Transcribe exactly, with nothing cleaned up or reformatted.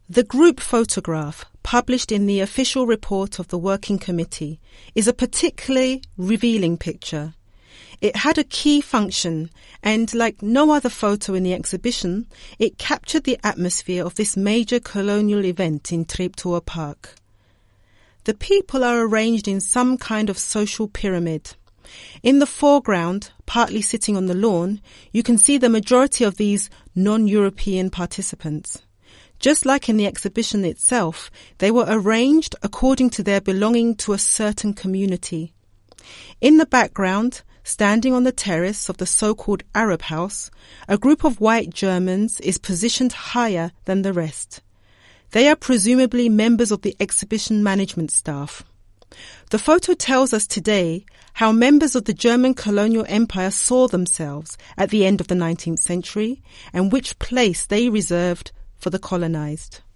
The group photograph, published in the official report of the Working Committee, is a particularly revealing picture. It had a key function and, like no other photo in the exhibition, it captured the atmosphere of this major colonial event in Treptower Park. The people are arranged in some kind of social pyramid. In the foreground, partly sitting on the lawn, you can see the majority of these non-European participants. Just like in the exhibition itself, they were arranged according to their belonging to a certain community. In the background, standing on the terrace of the so-called Arab House, a group of white Germans is positioned higher than the rest. They are presumably members of the exhibition management staff. The photo tells us today how members of the German colonial empire saw themselves at the end of the nineteenth century and which place they reserved for the colonized.